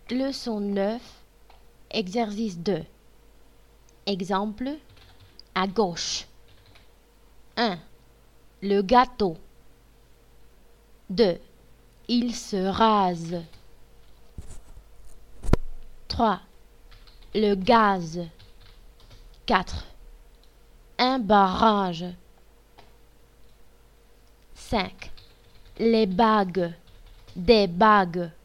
Leçon 9, exercice 2. Exemple, à gauche. 1. Le gâteau. 2. Il se rase. 3. Le gaz. 4. Un barrage. 5. Les bagues. Des bagues.